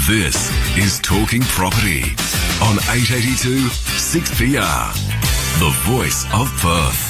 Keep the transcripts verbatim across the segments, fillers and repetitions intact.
This is Talking Property on eight eighty-two six P R, the voice of Perth.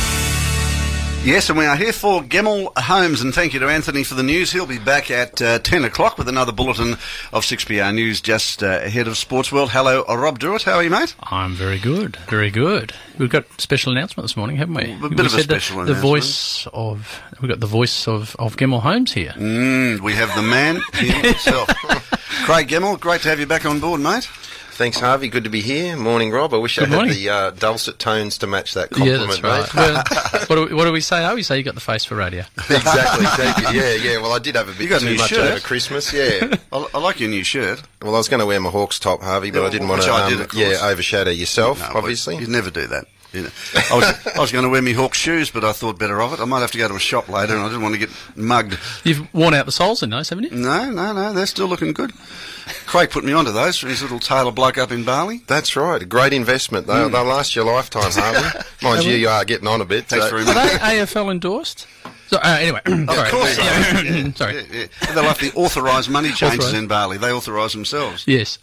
Yes, and we are here for Gemmell Homes, and thank you to Anthony for the news. He'll be back at uh, ten o'clock with another bulletin of six P R News just uh, ahead of Sports World. Hello, uh, Rob Dewitt. How are you, mate? I'm very good, very good. We've got a special announcement this morning, haven't we? A bit we of a special the, announcement. The voice of, we've got the voice of, of Gemmell Homes here. Mm, we have the man himself. Craig Gemmell, great to have you back on board, mate. Thanks, Harvey. Good to be here. Morning, Rob. I wish Good I had morning. the uh, dulcet tones to match that compliment, Yeah, that's right. Well, what, do we, what do we say? Oh, we say you got the face for radio. mate. Exactly. Thank you. Yeah, yeah. Well, I did have a You bit got a too new much shirt. over Christmas. Yeah. I, I like your new shirt. Well, I was going to wear my Hawks top, Harvey, but Yeah, I didn't which want to. I Um, did, of course. yeah, overshadow yourself, No, obviously. You'd never do that. You know. I was, I was going to wear my Hawks shoes, but I thought better of it. I might have to go to a shop later, and I didn't want to get mugged. You've worn out the soles in those, haven't you? No, no, no, they're still looking good. Craig put me onto those for his little Taylor bloke up in Bali. That's right. A great investment. They'll, Mm. they'll last your lifetime, Harvey. Mind you, you are getting on a bit. Thanks so- very Are much. they A F L endorsed? So, uh, anyway, sorry. Of course they are. Yeah, Sorry. yeah, yeah. They're like the authorised money changes Authorised. in Bali. They authorise themselves. Yes.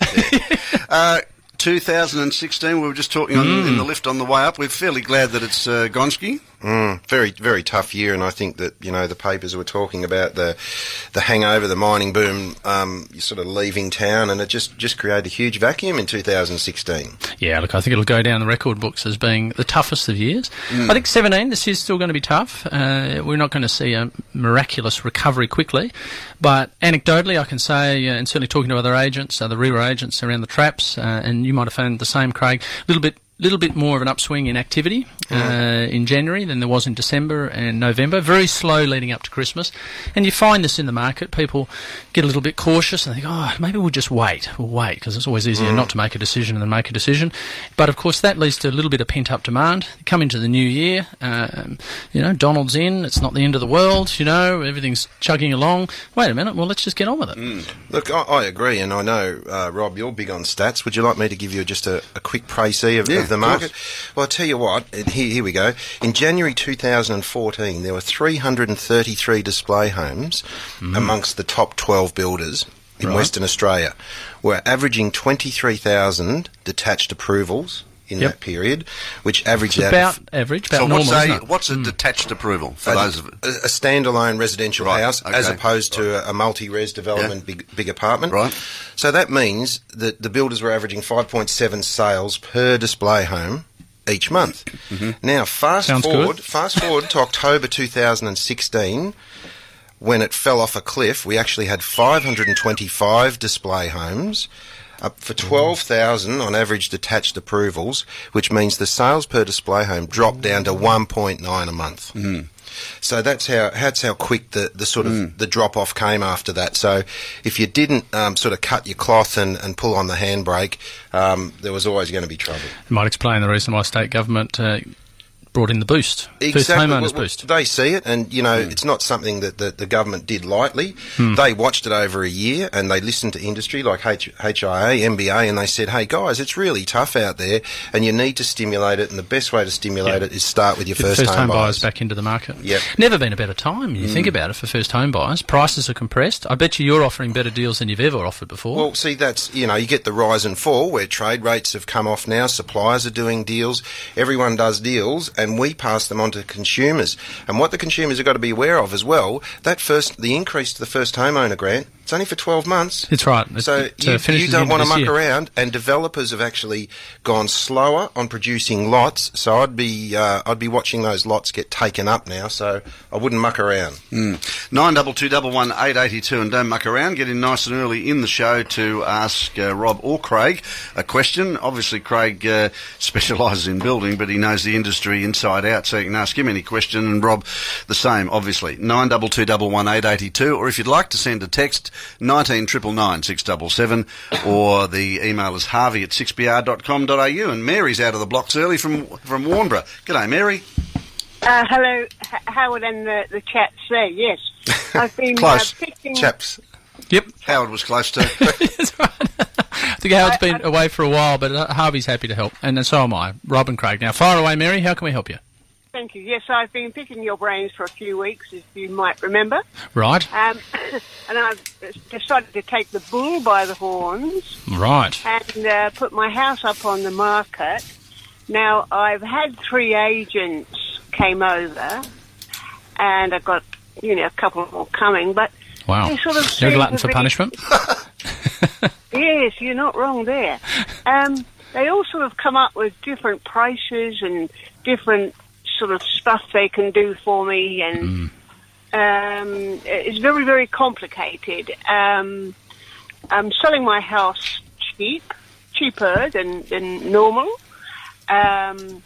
Uh, two thousand sixteen, we were just talking on, in the lift on the way up. We're fairly glad that it's uh, Gonski. Mm, very, very tough year, and I think that, you know, the papers were talking about the the hangover, the mining boom, um, sort of leaving town, and it just, just created a huge vacuum in two thousand sixteen. Yeah, look, I think it'll go down the record books as being the toughest of years. I think seventeen, this year's still going to be tough. Uh, we're not going to see a miraculous recovery quickly, but anecdotally I can say, uh, and certainly talking to other agents, other RERA agents around the traps, uh, and you might have found the same, Craig, a little bit little bit more of an upswing in activity uh, in January than there was in December and November. Very slow leading up to Christmas. And you find this in the market. People get a little bit cautious and think, oh, maybe we'll just wait. We'll wait, because it's always easier not to make a decision than make a decision. But, of course, that leads to a little bit of pent-up demand. Come into the new year, um, you know, Donald's in. It's not the end of the world, you know. Everything's chugging along. Wait a minute. Well, let's just get on with it. Look, I, I agree, and I know, uh, Rob, you're big on stats. Would you like me to give you just a, a quick précis of, Yeah, of the of market? course. Well, I'll tell you what, and here, here we go. In January two thousand fourteen, there were three hundred thirty-three display homes amongst the top twelve builders in Right. Western Australia. We're averaging twenty-three thousand detached approvals in Yep. that period, which averaged out About average, about So normal, what's isn't a, it? what's a detached approval for a, those of it? a, a standalone residential Right, house as okay. opposed to a, a multi-res development, Yeah. big big apartment. Right. So that means that the builders were averaging five point seven sales per display home each month. Now, fast Sounds forward, good. fast forward to October two thousand sixteen, when it fell off a cliff. We actually had five hundred twenty-five display homes, up for twelve thousand on average detached approvals, which means the sales per display home dropped down to one point nine a month. So that's how that's how quick the, the sort of the drop off came after that. So if you didn't um, sort of cut your cloth and, and pull on the handbrake, um, there was always going to be trouble. It might explain the reason why state government uh, brought in the boost, first homeowners Well, well, boost. They see it, and you know it's not something that the, the government did lightly. They watched it over a year, and they listened to industry like H- HIA, M B A, and they said, "Hey guys, it's really tough out there, and you need to stimulate it. And the best way to stimulate it is start with your Get first, home buyers buyers." back into the market. Yep. Never been a better time when you think about it for first home buyers. Prices are compressed. I bet you you're offering better deals than you've ever offered before. Well, see, that's, you know, you get the rise and fall where trade rates have come off now, suppliers are doing deals, everyone does deals, and we pass them on to consumers. And what the consumers have got to be aware of as well, that first, the increase to the first homeowner grant, it's only for twelve months. it's right. It- So it, uh, you, finishes you the don't end want of to this muck year. around, and developers have actually gone slower on producing lots. So I'd be uh, I'd be watching those lots get taken up now. So I wouldn't muck around. Nine double two double one eight eighty two, and don't muck around. Get in nice and early in the show to ask uh, Rob or Craig a question. Obviously, Craig uh, specialises in building, but he knows the industry inside out, so you can ask him any question, and Rob the same. Obviously, nine double two double one eight eighty two, or if you'd like to send a text, nineteen triple nine six double seven, or the email is harvey at six p r dot com dot a u. And Mary's out of the blocks early from from Warnbro. G'day, Mary. Uh, hello, H- Howard and the, the chaps there, yes. I've been Close. Uh, picking... Chaps. Yep. Howard was close to. That's right. I think Howard's been away for a while, but uh, Harvey's happy to help, and so am I. Rob and Craig. Now, fire away, Mary. How can we help you? thank you. Yes, I've been picking your brains for a few weeks, as you might remember. Right. Um, and I've decided to take the bull by the horns. Right. And uh, put my house up on the market. Now, I've had three agents came over, and I've got, you know, a couple more coming, but wow. they sort of You're a seem glutton to for be- punishment. Yes, you're not wrong there. Um, they all sort of come up with different prices and different sort of stuff they can do for me, and Mm. um, it's very, very complicated. Um, I'm selling my house cheap, cheaper than, than normal. Um,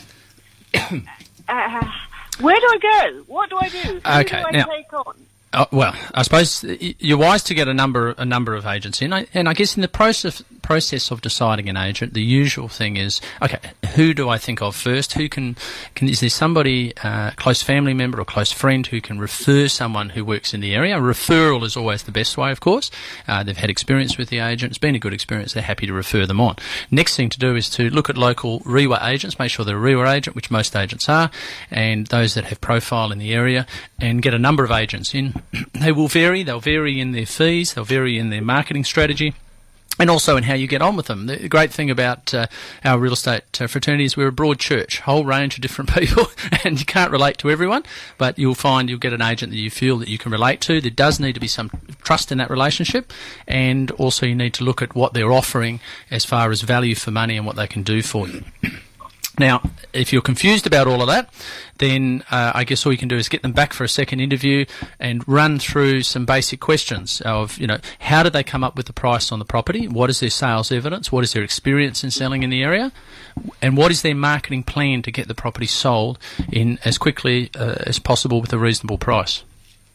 uh, where do I go? What do I do? Who Okay, do I now- take on? Uh, well, I suppose y- you're wise to get a number a number of agents in, I- and I guess in the process process of deciding an agent, the usual thing is, okay, who do I think of first? Who can, can is there somebody, uh, close family member or close friend who can refer someone who works in the area? A referral is always the best way, of course. Uh, they've had experience with the agent. It's been a good experience. They're happy to refer them on. Next thing to do is to look at local REWA agents, make sure they're a REWA agent, which most agents are, and those that have profile in the area, and get a number of agents in. They will vary. They'll vary in their fees. They'll vary in their marketing strategy. And also in how you get on with them. The great thing about uh, our real estate uh, fraternity is we're a broad church, whole range of different people, and you can't relate to everyone, but you'll find you'll get an agent that you feel that you can relate to. There does need to be some trust in that relationship, and also you need to look at what they're offering as far as value for money and what they can do for you. Now, if you're confused about all of that, then uh, I guess all you can do is get them back for a second interview and run through some basic questions of, you know, how did they come up with the price on the property? What is their sales evidence? What is their experience in selling in the area? And what is their marketing plan to get the property sold in as quickly uh, as possible with a reasonable price?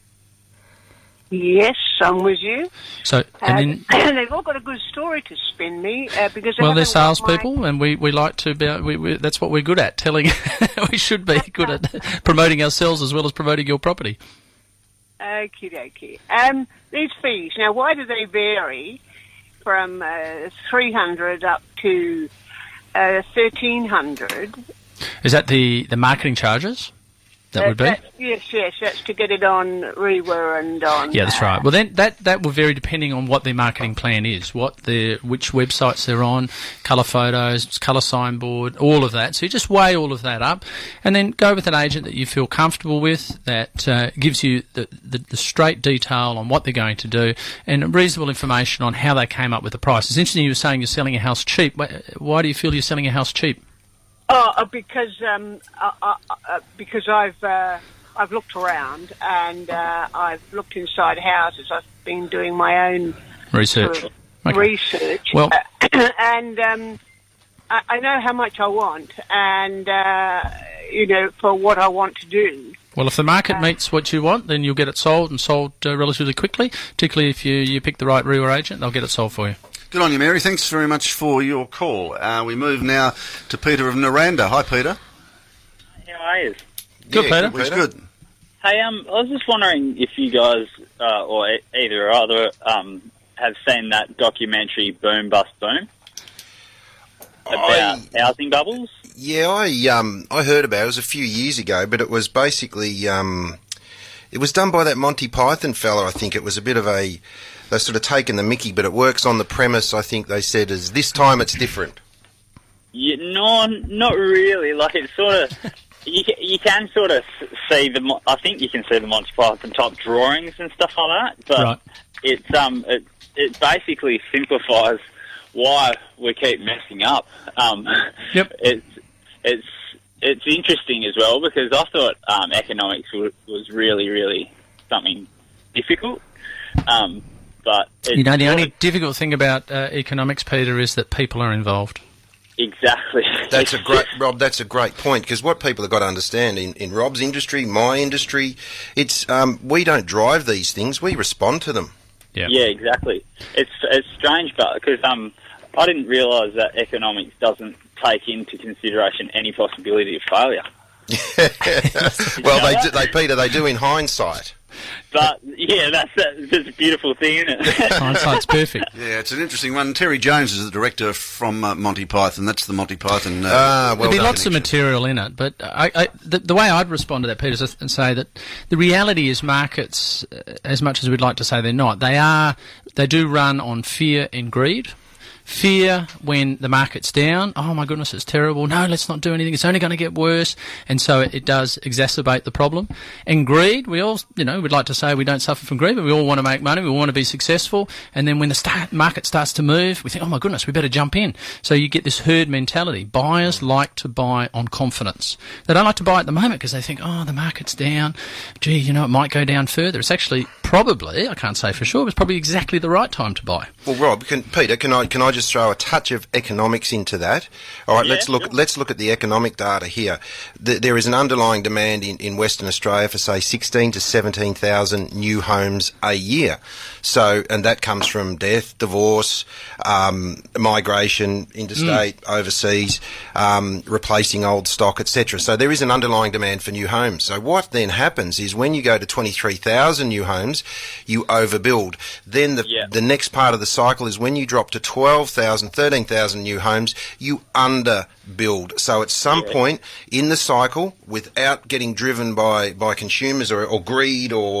Yes, I'm with you. So, and Uh, then, they've all got a good story to spin me uh, because they well, they're haven't got my- salespeople, and we, we like to be. We, we, that's what we're good at. Telling, we should be good at promoting ourselves as well as promoting your property. Okie dokie. Um, these fees, now why do they vary from uh, three hundred up to uh, thirteen hundred? Is that the, the marketing charges? That would be. That, yes, yes, that's to get it on REWA and on. Yeah, that's right. Well, then that, that will vary depending on what their marketing plan is, what their which websites they're on, colour photos, colour signboard, all of that. So you just weigh all of that up, and then go with an agent that you feel comfortable with, that uh, gives you the, the the straight detail on what they're going to do, and reasonable information on how they came up with the price. It's interesting you were saying you're selling a house cheap. Why, why do you feel you're selling a house cheap? Oh, uh, because um, uh, uh, uh, because I've uh, I've looked around and uh, I've looked inside houses. I've been doing my own Research. sort of Okay. research. Well- Uh, and um, I, I know how much I want, and uh, you know, for what I want to do. Well, if the market meets what you want, then you'll get it sold, and sold uh, relatively quickly, particularly if you, you pick the right REWA agent, they'll get it sold for you. Good on you, Mary. Thanks very much for your call. Uh, we move now to Peter of Naranda. Hi, Peter. How are you? Good, Yeah, Peter. good, It's good. Hey, um, I was just wondering if you guys, uh, or e- either or other, um, have seen that documentary Boom Bust Boom about I- housing bubbles. Yeah, I um I heard about it. It was a few years ago, but it was basically um it was done by that Monty Python fella. I think it was a bit of a they've sort of taken the mickey, but it works on the premise. I think they said is this time it's different. Yeah, no, not really. Like it's sort of you ca- you can sort of s- see the. Mo- I think you can see the Monty Python type drawings and stuff like that. But Right. it's um it it basically simplifies why we keep messing up. Um, Yep. It's it's it's interesting as well because I thought um, economics w- was really really something difficult. Um, but it's You know, the sort only of- difficult thing about uh, economics, Peter, is that people are involved. exactly. That's a It's great, just- Rob. That's a great point because what people have got to understand in, in Rob's industry, my industry, it's um, we don't drive these things; we respond to them. Yeah, exactly. It's it's strange, but because um, I didn't realise that economics doesn't take into consideration any possibility of failure. Well, they do, they Peter, they do in hindsight. But, yeah, that's, that's just a beautiful thing, isn't it? Hindsight's perfect. Yeah, it's an interesting one. Terry Jones is the director from uh, Monty Python. That's the Monty Python. Uh, Ah, well There'll be done. lots of material in it, but I, I, the, the way I'd respond to that, Peter, is and say that the reality is markets, uh, as much as we'd like to say they're not, they are, they do run on fear and greed. Fear when the market's down. Oh my goodness, it's terrible. No, let's not do anything. It's only going to get worse. And so it, it does exacerbate the problem. And greed, we all, you know, we'd like to say we don't suffer from greed, but we all want to make money. We all want to be successful. And then when the start, market starts to move, we think, oh my goodness, we better jump in. So you get this herd mentality. Buyers like to buy on confidence. They don't like to buy at the moment because they think, oh, the market's down. Gee, you know, it might go down further. It's actually probably, I can't say for sure, but it's probably exactly the right time to buy. Well, Rob, can, Peter, can I can I just throw a touch of economics into that? All right, Yeah, let's look. sure. Let's look at the economic data here. The, there is an underlying demand in, in Western Australia for say sixteen to seventeen thousand new homes a year. So, and that comes from death, divorce, um, migration, interstate, overseas, um, replacing old stock, et cetera. So there is an underlying demand for new homes. So what then happens is when you go to twenty-three thousand new homes, you overbuild. Then the Yeah. the next part of the cycle is when you drop to twelve thousand, thirteen thousand new homes, you underbuild. So at some Yeah. point in the cycle, without getting driven by, by consumers or, or greed or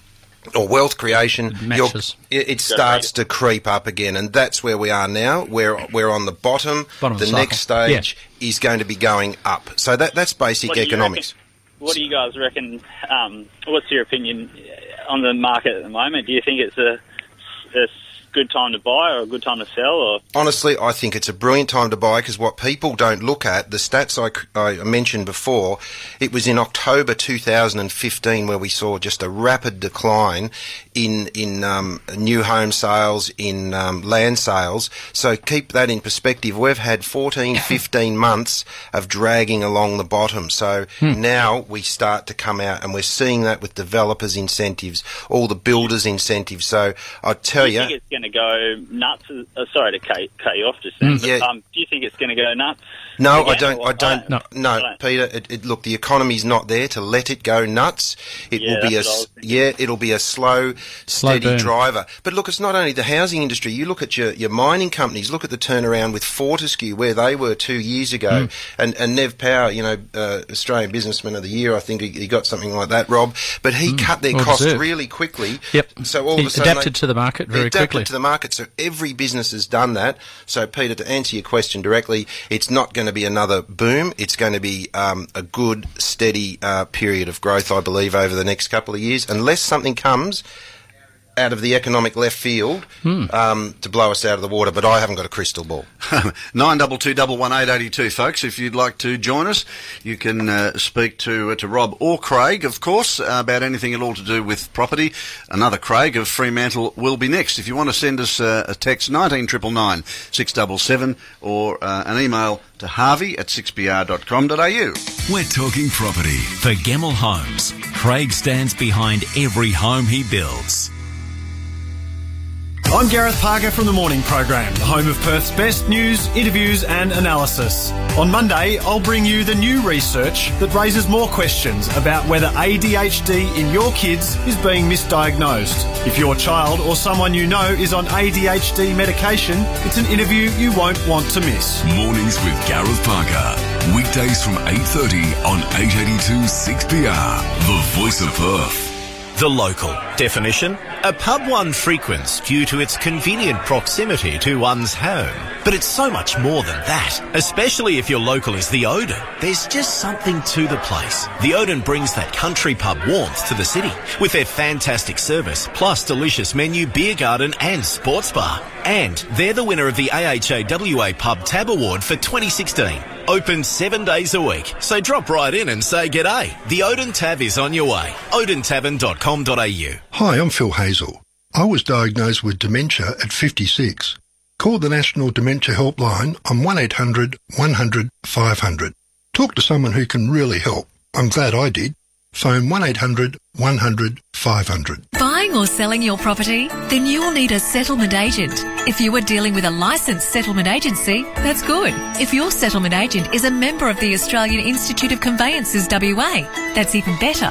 or wealth creation, you're- Matches. it, it starts to creep up again, and that's where we are now. We're we're on the bottom. Bottom of the the next cycle. stage is going to be going up. So that that's basic What do you economics. reckon- What do you guys reckon? Um, what's your opinion on the market at the moment? Do you think it's a, a good time to buy or a good time to sell? Or Honestly, I think it's a brilliant time to buy because what people don't look at, the stats I, I mentioned before, it was in October two thousand fifteen where we saw just a rapid decline in in um, new home sales, in um, land sales. So keep that in perspective. We've had fourteen, fifteen months of dragging along the bottom. So now we start to come out, and we're seeing that with developers' incentives, all the builders' incentives. So I tell do you you, think it's going to go nuts? Uh, sorry to cut, cut you off just then, but Yeah. um, do you think it's going to go nuts? No, again, I don't. or I don't. No. No, I don't. Peter. It, it, look, the economy's not there to let it go nuts. It Yeah, will be a that's what I s- was thinking. yeah. It'll be a slow, steady burn. driver. But look, it's not only the housing industry. You look at your, your mining companies. Look at the turnaround with Fortescue, where they were two years ago, and and Nev Power, you know, uh, Australian Businessman of the Year. I think he, he got something like that, Rob. But he cut their well costs deserved. really quickly. Yep. So all He of a sudden adapted they- to the market very adapted quickly. to the market. So every business has done that. So Peter, to answer your question directly, it's not going to be another boom. It's going to be um, a good, steady uh, period of growth, I believe, over the next couple of years, unless something comes out of the economic left field um, to blow us out of the water. But I haven't got a crystal ball. Nine double two double one eight eighty two, folks. If you'd like to join us, you can uh, speak to uh, to Rob or Craig, of course, uh, about anything at all to do with property. Another Craig of Fremantle will be next. If you want to send us uh, a text, nineteen triple nine six double seven, or uh, an email to harvey at six b r dot com dot a u. We're talking property. For Gemmell Homes, Craig stands behind every home he builds. I'm Gareth Parker from the Morning Program, the home of Perth's best news, interviews and analysis. On Monday, I'll bring you the new research that raises more questions about whether A D H D in your kids is being misdiagnosed. If your child or someone you know is on A D H D medication, it's an interview you won't want to miss. Mornings with Gareth Parker. Weekdays from eight thirty on eight eighty-two six B R. The voice of Perth. The Local. Definition: a pub one frequents due to its convenient proximity to one's home. But it's so much more than that, especially if your local is the Odin. There's just something to the place. The Odin brings that country pub warmth to the city with their fantastic service, plus delicious menu, beer garden and sports bar. And they're the winner of the A H A W A Pub Tab Award for twenty sixteen. Open seven days a week, so drop right in and say g'day. The Odin Tab is on your way. odin tavern dot com dot a u. Hi, I'm Phil Hazel. I was diagnosed with dementia at fifty-six. Call the National Dementia Helpline on one eight hundred one hundred five hundred. Talk to someone who can really help. I'm glad I did. Phone one eight hundred one hundred five hundred. Buying or selling your property? Then you will need a settlement agent. If you are dealing with a licensed settlement agency, that's good. If your settlement agent is a member of the Australian Institute of Conveyancers W A, that's even better.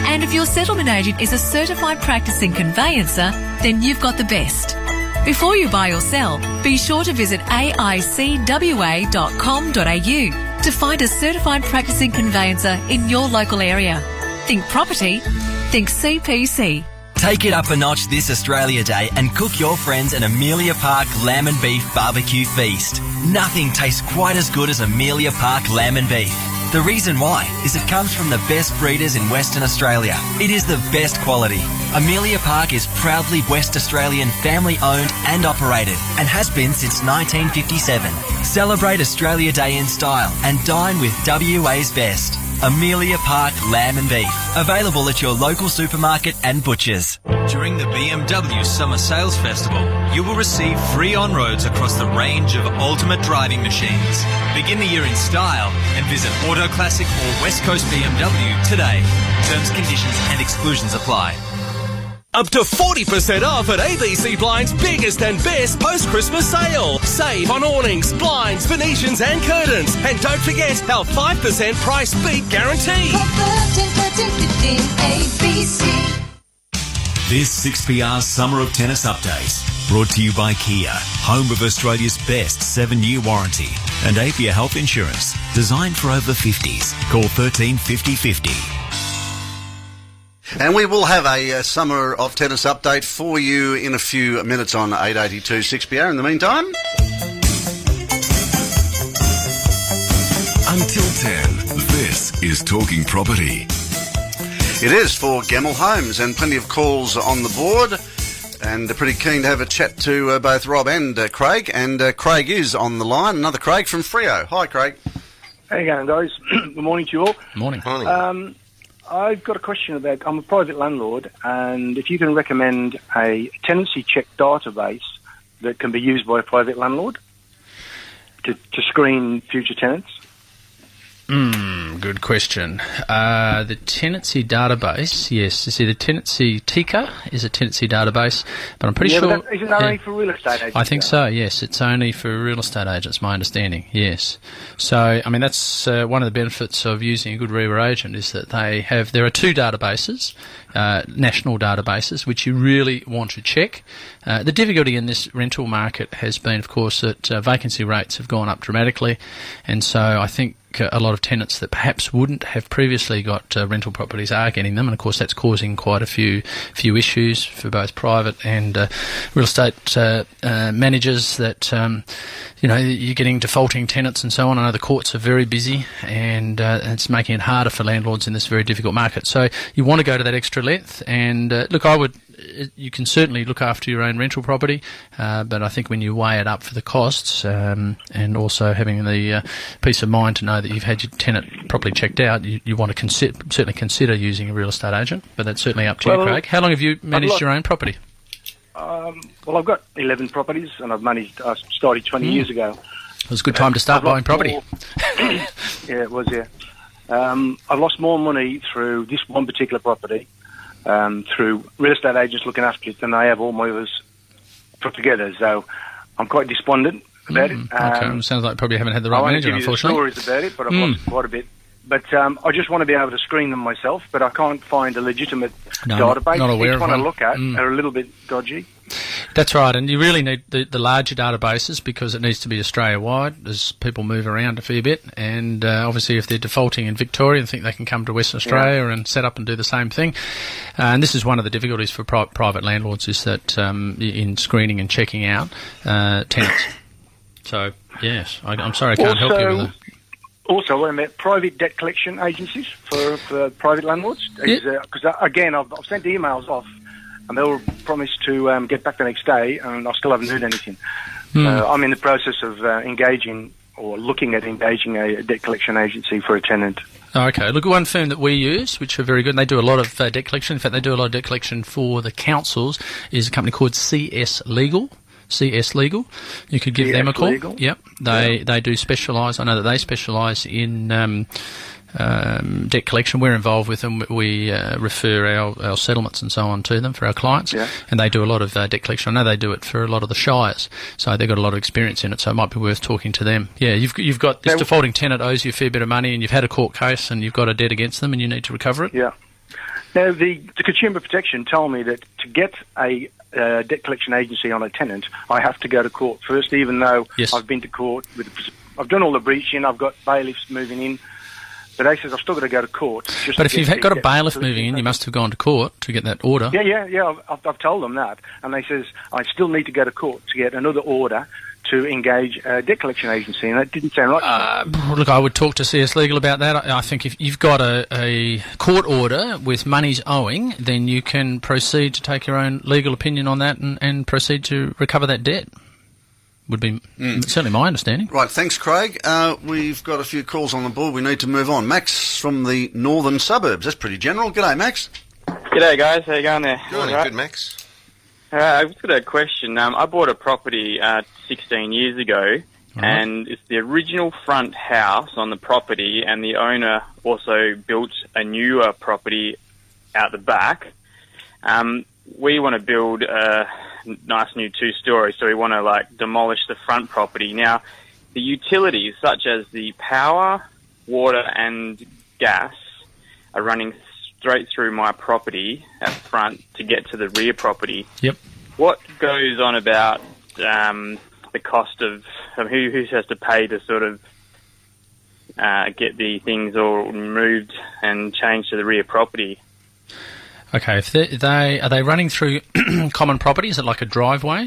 And if your settlement agent is a certified practicing conveyancer, then you've got the best. Before you buy or sell, be sure to visit a i c w a dot com dot a u to find a certified practicing conveyancer in your local area. Think property, think C P C. Take it up a notch this Australia Day and cook your friends an Amelia Park lamb and beef barbecue feast. Nothing tastes quite as good as Amelia Park lamb and beef. The reason why is it comes from the best breeders in Western Australia. It is the best quality. Amelia Park is proudly West Australian family owned and operated and has been since nineteen fifty-seven. Celebrate Australia Day in style and dine with W A's best. Amelia Park Lamb and Beef. Available at your local supermarket and butchers. During the B M W Summer Sales Festival, you will receive free on-roads across the range of ultimate driving machines. Begin the year in style and visit Auto Classic or West Coast B M W today. Terms, conditions and exclusions apply. Up to forty percent off at A B C Blinds' biggest and best post-Christmas sale. Save on awnings, blinds, Venetians and curtains. And don't forget our five percent price beat guarantee. A B C. This six P R Summer of Tennis Update, brought to you by Kia, home of Australia's best seven-year warranty, and Apia Health Insurance, designed for over fifties. Call thirteen fifty fifty. And we will have a uh, Summer of Tennis update for you in a few minutes on eight eighty-two six P R. In the meantime, until ten, this is Talking Property. It is for Gemmell Homes, and plenty of calls on the board, and uh, pretty keen to have a chat to uh, both Rob and uh, Craig, and uh, Craig is on the line, another Craig from Freo. Hi, Craig. How you going, guys? Good morning to you all. Morning. Morning. Um, I've got a question about, I'm a private landlord, and if you can recommend a tenancy check database that can be used by a private landlord to, to screen future tenants. Mm, good question. Uh, the tenancy database, yes. You see, the tenancy Tika is a tenancy database, but I'm pretty yeah, sure... But that, isn't that yeah, only for real estate agents? I think so, yes. It's only for real estate agents, my understanding, yes. So, I mean, that's uh, one of the benefits of using a good R E W A agent is that they have... There are two databases, uh, national databases, which you really want to check. Uh, the difficulty in this rental market has been, of course, that uh, vacancy rates have gone up dramatically, and so I think a lot of tenants that perhaps wouldn't have previously got uh, rental properties are getting them, and of course that's causing quite a few few issues for both private and uh, real estate uh, uh, managers that um, you know, you're getting defaulting tenants and so on. I know the courts are very busy, and uh, it's making it harder for landlords in this very difficult market. So you want to go to that extra length, and uh, look, I would you can certainly look after your own rental property, uh, but I think when you weigh it up for the costs, um, and also having the uh, peace of mind to know that you've had your tenant properly checked out, you, you want to consider, certainly consider using a real estate agent, but that's certainly up to well, you, Craig. How long have you managed like, your own property? Um, well, I've got eleven properties, and I've managed, I started twenty mm. years ago. It was a good time to start buying property. More, yeah, it was, yeah. Um, I've lost more money through this one particular property, Um, through real estate agents looking after it than I have all my others put together. So I'm quite despondent about mm, it. Um, okay. Sounds like you probably haven't had the right I manager, give you unfortunately. The stories about it, but I've mm. lost quite a bit. But um, I just want to be able to screen them myself, but I can't find a legitimate no, database. Not aware Each of one one. I look at mm. are a little bit dodgy. That's right, and you really need the, the larger databases because it needs to be Australia-wide as people move around a fair bit, and uh, obviously if they're defaulting in Victoria and think they can come to Western Australia yeah. and set up and do the same thing. Uh, and this is one of the difficulties for pri- private landlords is that um, in screening and checking out uh, tenants. So, yes, I, I'm sorry I can't also, help you with that. Also, what about private debt collection agencies for, for private landlords? Because, yeah. uh, again, I've, I've sent emails off, and they were promised to um, get back the next day, and I still haven't heard anything. Mm. Uh, I'm in the process of uh, engaging or looking at engaging a, a debt collection agency for a tenant. Okay, look, one firm that we use, which are very good, and they do a lot of uh, debt collection. In fact, they do a lot of debt collection for the councils, is a company called C S Legal. C S Legal. You could give C S them a call. Legal. Yep. They yeah. they do specialise. I know that they specialise in um, um, debt collection. We're involved with them. We uh, refer our, our settlements and so on to them for our clients. Yeah. And they do a lot of uh, debt collection. I know they do it for a lot of the shires. So they've got a lot of experience in it. So it might be worth talking to them. Yeah, you've you've got this yeah. defaulting tenant owes you a fair bit of money, and you've had a court case, and you've got a debt against them, and you need to recover it. Yeah. Now, the, the Consumer Protection told me that to get a uh, debt collection agency on a tenant, I have to go to court first, even though yes. I've been to court. With, I've done all the breaching, I've got bailiffs moving in. But they says I've still got to go to court. Just but if you've the, got a bailiff moving in, you must have gone to court to get that order. Yeah, yeah, yeah. I've, I've told them that. And they says I still need to go to court to get another order to engage a debt collection agency. And that didn't sound right. Uh, look, I would talk to C S Legal about that. I, I think if you've got a, a court order with monies owing, then you can proceed to take your own legal opinion on that and, and proceed to recover that debt. Would be mm. certainly my understanding. Right, thanks, Craig. Uh, we've got a few calls on the board. We need to move on. Max from the northern suburbs. That's pretty general. G'day, Max. G'day, guys. How you going there? Good, right. good, Max. Uh, I've just got a question. Um, I bought a property uh, sixteen years ago, right. and it's the original front house on the property, and the owner also built a newer property out the back. Um, we want to build a nice new two-story, so we want to like demolish the front property. Now, the utilities such as the power, water, and gas are running straight through my property at front to get to the rear property. Yep. What goes on about um, the cost of um, who who has to pay to sort of uh, get the things all moved and changed to the rear property? Okay, if they, they are they running through common property? Is it like a driveway?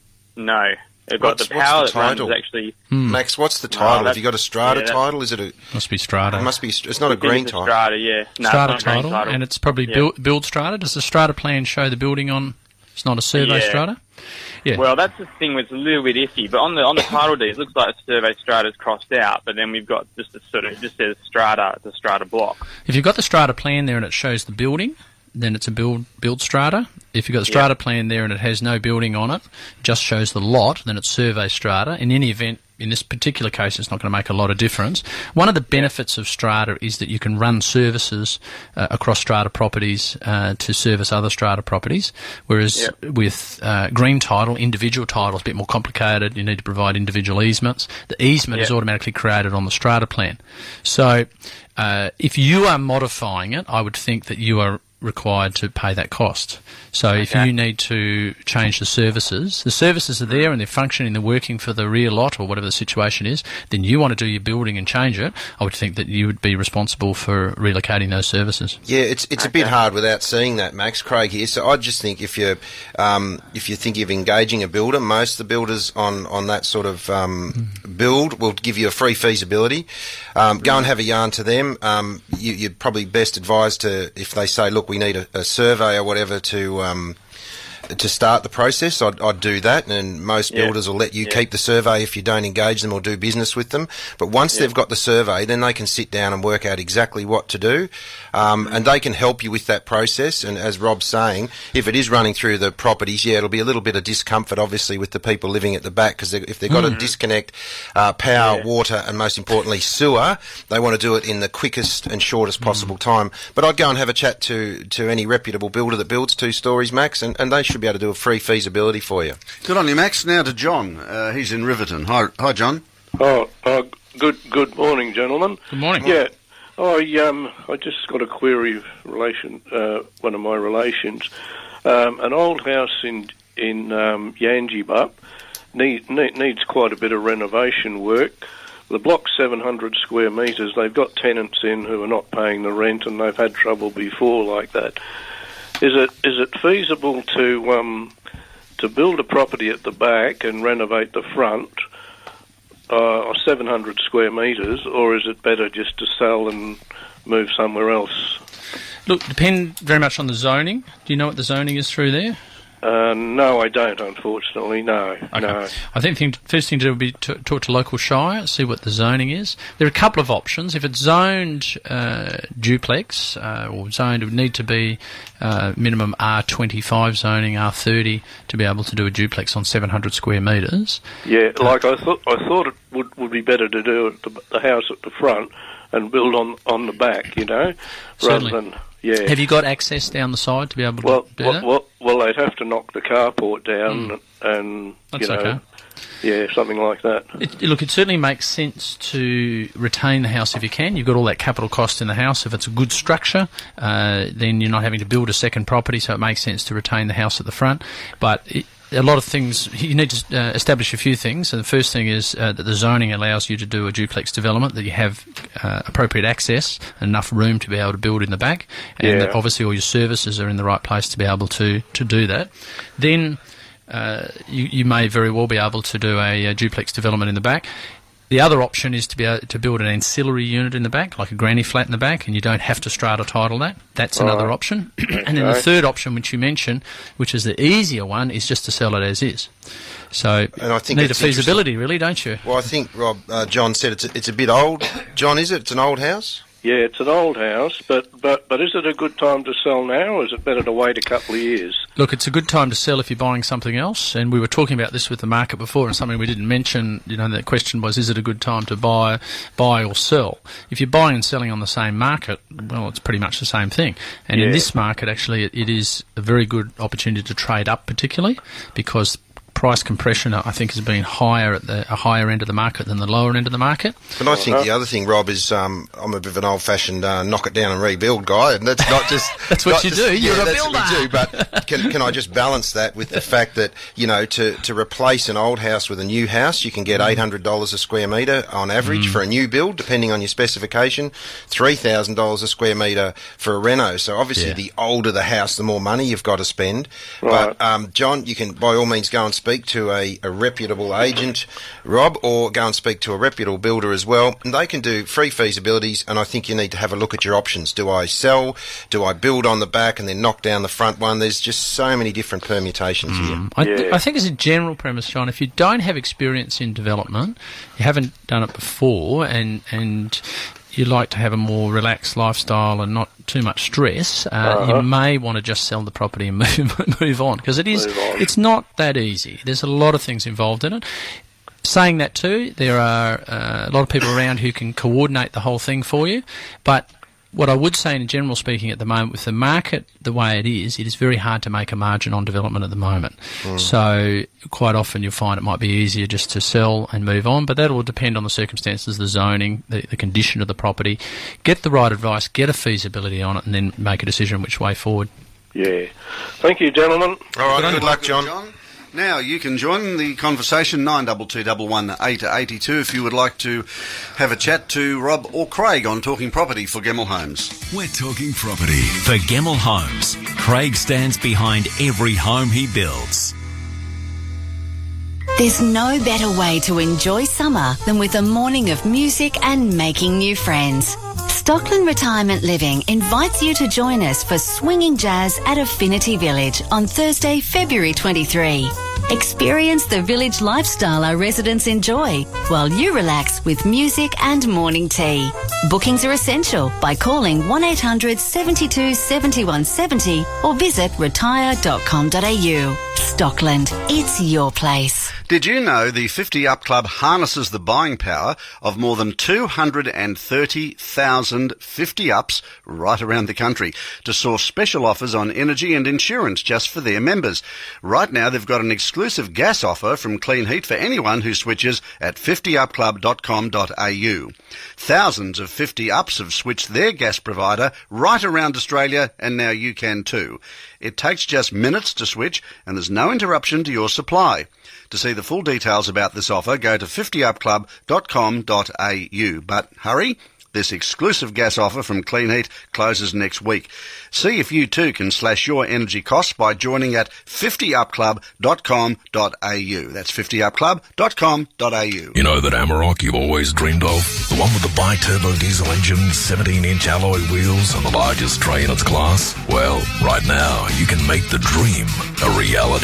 No, they've got What's- the what's power the that runs title? actually. Hmm. Max, what's the title? Oh, Have you got a strata yeah, that- title? Is it a... Must be strata. It must be... It's not a I think green it's title. Strata, yeah. No, strata it's not a green title, title. and it's probably Yeah. build, build strata. Does the strata plan show the building on? It's not a survey Yeah. strata. Yeah. Well, that's the thing that's a little bit iffy. But on the on the title deed, it looks like the survey strata is crossed out. But then we've got just a sort of it just says strata, the strata block. If you've got the strata plan there and it shows the building, then it's a build build strata. If you've got the strata Yeah. plan there and it has no building on it, just shows the lot, then it's survey strata. In any event, in this particular case, it's not going to make a lot of difference. One of the benefits of strata is that you can run services uh, across strata properties uh, to service other strata properties, whereas Yep. with uh, green title, individual title is a bit more complicated. You need to provide individual easements. The easement is Yep. automatically created on the strata plan. So uh, if you are modifying it, I would think that you are required to pay that cost. So if Okay. you need to change the services, the services are there and they're functioning, they're working for the rear lot or whatever the situation is, then you want to do your building and change it, I would think that you would be responsible for relocating those services. Yeah, it's it's a bit hard without seeing that, Max. Craig here. So I just think if you're um, if you're thinking of engaging a builder, most of the builders on, on that sort of um, build will give you a free feasibility. Um, go and have a yarn to them. Um, you, you're probably best advised to, if they say, look, we need a, a survey or whatever to um, to start the process, I'd, I'd do that, and most Yeah. builders will let you Yeah. keep the survey if you don't engage them or do business with them. But once Yeah. they've got the survey, then they can sit down and work out exactly what to do, um, and they can help you with that process. And as Rob's saying, if it is running through the properties, yeah, it'll be a little bit of discomfort, obviously, with the people living at the back, because if they've got Mhm. to disconnect uh, power, Yeah. water, and most importantly, sewer, they want to do it in the quickest and shortest possible time. But I'd go and have a chat to, to any reputable builder that builds two stories, Max, and, and they should be able to do a free feasibility for you. Good on you, Max. Now to John. Uh, he's in Riverton. Hi, hi, John. Oh, uh, good good morning, gentlemen. Good morning. Yeah, I um I just got a query relation uh, one of my relations. Um, an old house in in um, Yanjibup need, need, needs quite a bit of renovation work. The block's seven hundred square metres. They've got tenants in who are not paying the rent, and they've had trouble before like that. Is it is it feasible to um, to build a property at the back and renovate the front, uh, seven hundred square metres, or is it better just to sell and move somewhere else? Look, depend very much on the zoning. Do you know what the zoning is through there? Uh, no, I don't, unfortunately, no. Okay. no. I think the first thing to do would be to talk to local shire, see what the zoning is. There are a couple of options. If it's zoned uh, duplex uh, or zoned, it would need to be uh, minimum R twenty-five zoning, R thirty, to be able to do a duplex on seven hundred square metres. Yeah, like I thought, I thought it would, would be better to do it, the, the house at the front and build on on the back, you know, Certainly. rather than Yeah. Have you got access down the side to be able to Well, do well, that? well, well, they'd have to knock the carport down Mm. and, That's you know, okay. yeah, something like that. It, look, it certainly makes sense to retain the house if you can. You've got all that capital cost in the house. If it's a good structure, uh, then you're not having to build a second property, so it makes sense to retain the house at the front. But it, a lot of things, you need to uh, establish a few things. And the first thing is uh, that the zoning allows you to do a duplex development, that you have uh, appropriate access, enough room to be able to build in the back, and Yeah. that obviously all your services are in the right place to be able to, to do that. Then uh, you, you may very well be able to do a, a duplex development in the back. The other option is to be able to build an ancillary unit in the back, like a granny flat in the back, and you don't have to strata title that. That's another Right. option. And then the Okay. third option, which you mentioned, which is the easier one, is just to sell it as is. So And I think need a it's feasibility, really, don't you? Well, I think Rob, uh, John said it's a, it's a bit old. John, is it? It's an old house. Yeah, it's an old house, but, but, but is it a good time to sell now, or is it better to wait a couple of years? Look, it's a good time to sell if you're buying something else, and we were talking about this with the market before, and something we didn't mention, you know, the question was, is it a good time to buy buy or sell? If you're buying and selling on the same market, well, it's pretty much the same thing. And in Yeah. this market, actually, it, it is a very good opportunity to trade up, particularly, because price compression, I think, has been higher at the a higher end of the market than the lower end of the market. But I think the other thing, Rob, is um, I'm a bit of an old-fashioned uh, knock it down and rebuild guy, and that's not just That's what not you just- do. You're yeah, a that's what we builder. do. But can can I just balance that with the fact that, you know, to, to replace an old house with a new house, you can get eight hundred dollars a square metre on average Mm. for a new build, depending on your specification, three thousand dollars a square metre for a reno. So obviously, Yeah. the older the house, the more money you've got to spend. Right. But um, John, you can by all means go and speak to a, a reputable agent, Rob, or go and speak to a reputable builder as well. And they can do free feasibilities, and I think you need to have a look at your options. Do I sell? Do I build on the back and then knock down the front one? There's just so many different permutations here. I, th- I think as a general premise, John, if you don't have experience in development, you haven't done it before, and and you like to have a more relaxed lifestyle and not too much stress, uh, Uh-huh. you may want to just sell the property and move move on, because it is Move on. it's not that easy. There's a lot of things involved in it. Saying that too, there are uh, a lot of people around who can coordinate the whole thing for you, but what I would say in general speaking at the moment, with the market the way it is, it is very hard to make a margin on development at the moment. Mm. So quite often you'll find it might be easier just to sell and move on, but that will depend on the circumstances, the zoning, the, the condition of the property. Get the right advice, get a feasibility on it, and then make a decision which way forward. Yeah. Thank you, gentlemen. All right, Good on good you, luck, Good, John. Now, you can join the conversation, nine two two one one eight eight two, if you would like to have a chat to Rob or Craig on Talking Property for Gemmell Homes. We're talking property. For Gemmell Homes, Craig stands behind every home he builds. There's no better way to enjoy summer than with a morning of music and making new friends. Stockland Retirement Living invites you to join us for swinging jazz at Affinity Village on Thursday, February twenty-third. Experience the village lifestyle our residents enjoy while you relax with music and morning tea. Bookings are essential by calling one eight hundred seventy-two seventy-one seventy or visit retire dot com dot a u. Stockland, it's your place. Did you know the fifty Up Club harnesses the buying power of more than two hundred thirty thousand fifty Ups right around the country to source special offers on energy and insurance just for their members? Right now they've got an exclusive gas offer from Clean Heat for anyone who switches at fifty up club dot com dot a u. Thousands of fifty Ups have switched their gas provider right around Australia, and now you can too. It takes just minutes to switch, and there's no interruption to your supply. To see the full details about this offer, go to fifty up club dot com dot a u. But hurry, this exclusive gas offer from Clean Heat closes next week. See if you too can slash your energy costs by joining at fifty up club dot com dot a u. That's fifty up club dot com dot a u. You know that Amarok you've always dreamed of? The one with the bi-turbo diesel engine, seventeen inch alloy wheels, and the largest tray in its class? Well, right now, you can make the dream a reality.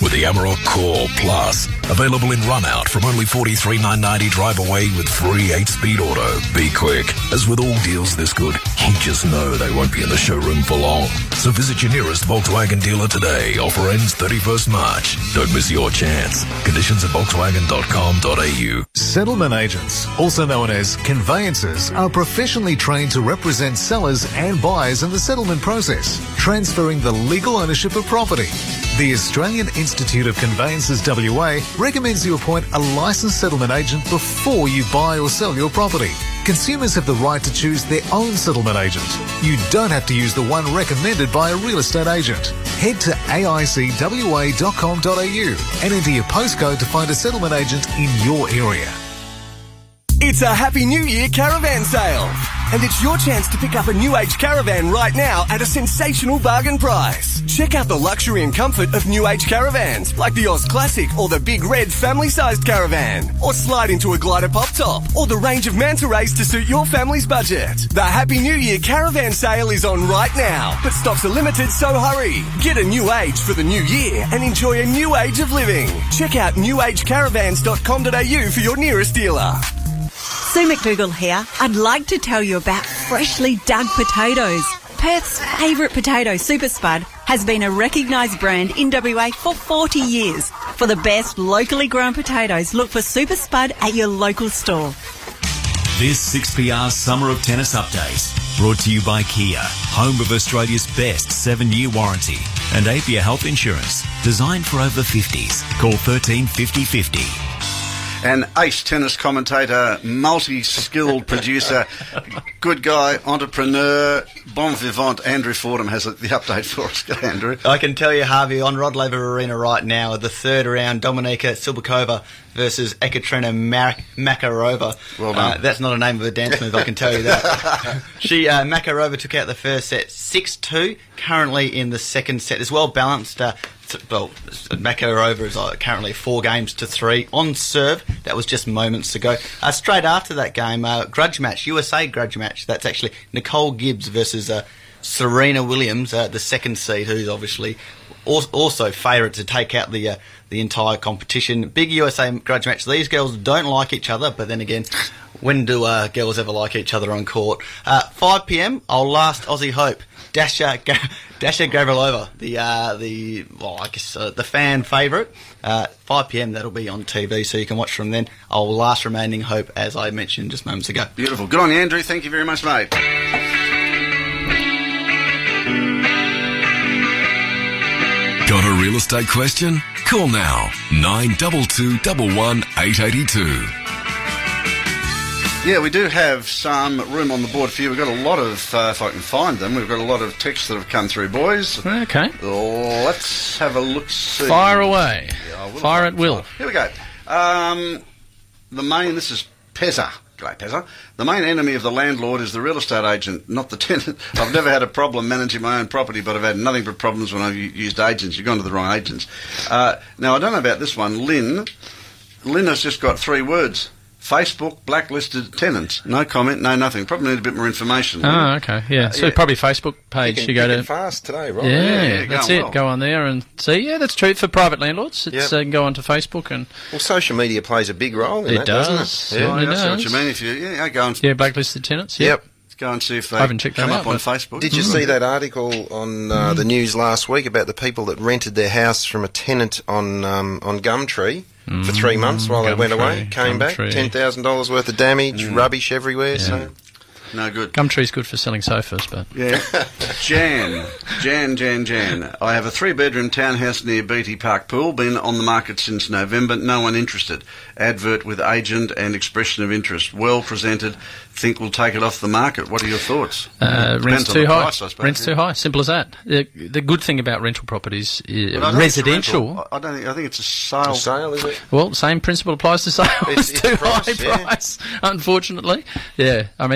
with the Amarok Core Plus. Available in run-out from only forty-three thousand nine hundred ninety drive away with free eight-speed auto. Be quick. As with all deals this good, you just know they won't be in the showroom for long. So visit your nearest Volkswagen dealer today. Offer ends thirty-first March. Don't miss your chance. Conditions at volkswagen dot com dot a u. Settlement agents, also known as conveyancers, are professionally trained to represent sellers and buyers in the settlement process, transferring the legal ownership of property. The Australian Institute of Conveyancers W A recommends you appoint a licensed settlement agent before you buy or sell your property. Consumers have the right to choose their own settlement agent. You don't have to use the one recommended by a real estate agent. Head to a i c w a dot com dot a u and enter your postcode to find a settlement agent in your area. It's a Happy New Year caravan sale. And it's your chance to pick up a New Age caravan right now at a sensational bargain price. Check out the luxury and comfort of New Age caravans, like the Oz Classic or the Big Red family-sized caravan. Or slide into a glider pop top, or the range of manta rays to suit your family's budget. The Happy New Year caravan sale is on right now, but stocks are limited, so hurry. Get a New Age for the new year and enjoy a new age of living. Check out new age caravans dot com dot a u for your nearest dealer. Sue McDougall here. I'd like to tell you about freshly dug potatoes. Perth's favourite potato, Super Spud, has been a recognised brand in W A for forty years. For the best locally grown potatoes, look for Super Spud at your local store. This six P R Summer of Tennis Update, brought to you by Kia, home of Australia's best seven-year warranty, and Apia Health Insurance, designed for over fifties. Call thirteen fifty fifty. And ace tennis commentator, multi-skilled producer, good guy, entrepreneur, bon vivant, Andrew Fordham has the update for us. Go, Andrew. I can tell you, Harvey, on Rod Laver Arena right now, the third round, Dominika Silbakova versus Ekaterina Mar- Makarova. Well done. Uh, that's not a name of a dance move, I can tell you that. she, uh, Makarova took out the first set six two, currently in the second set. It's well balanced. Uh, th- well, Makarova is uh, currently four games to three on serve. That was just moments ago. Uh, straight after that game, uh, grudge match, U S A grudge match. That's actually Nicole Gibbs versus uh, Serena Williams, uh, the second seed, who's obviously also favourite to take out the uh, the entire competition. Big U S A grudge match. These girls don't like each other, but then again, when do uh, girls ever like each other on court? Uh, five p.m. Our last Aussie hope, Dasha Ga- Dasha Gavrilova, the uh, the well, I guess uh, the fan favourite. Uh, five p.m. that'll be on T V, so you can watch from then. Our last remaining hope, as I mentioned just moments ago. Beautiful. Good on you, Andrew. Thank you very much, mate. Got a real estate question? Call now, nine two two one one eight eight two. Yeah, we do have some room on the board for you. We've got a lot of, uh, if I can find them, we've got a lot of texts that have come through, boys. Okay. Let's have a look. See. Fire away. Yeah, Fire at will. Here we go. Um, the main, this is Pezza. Great, Pezza. The main enemy of the landlord is the real estate agent, not the tenant. I've never had a problem managing my own property, but I've had nothing but problems when I've used agents. You've gone to the wrong agents. Uh, now, I don't know about this one. Lynn. Lynn has just got three words. Facebook blacklisted tenants. No comment, no nothing. Probably need a bit more information. Oh, okay, yeah. So Uh, yeah. probably Facebook page. You, You, can, go you to can fast today, right? Yeah, Yeah, yeah, that's going it. well. Go on there and see. Yeah, that's true for private landlords. It's Yep. uh, go onto Facebook and Well, social media plays a big role in It that, does. doesn't it? Yeah. Oh, it yeah, I see what does. you mean. If you yeah, go and yeah, blacklisted tenants. Yeah. Yep. go and see if they I haven't checked that come out, up on but- Facebook. Did you Mm. see that article on uh, the news last week about the people that rented their house from a tenant on um, on Gumtree for three months while they went away, Gumtree, came back, Gumtree. ten thousand dollars worth of damage, rubbish everywhere. So No good. Gumtree's good for selling sofas, but Yeah. Jan. Jan, Jan, Jan. I have a three-bedroom townhouse near Beatty Park Pool. Been on the market since November. No one interested. Advert with agent and expression of interest. Well presented. Think we'll take it off the market. What are your thoughts? uh, Depends rent's on too the high. price, I suppose, rent's yeah. too high. Simple as that. The, the good thing about rental properties, But I is don't think it's a residential. rental. I don't think. I think it's a sale. a sale, is it? Well, same principle applies to sales. It's- It's, it's too price, high yeah. price, unfortunately. Yeah, I mean, look, you can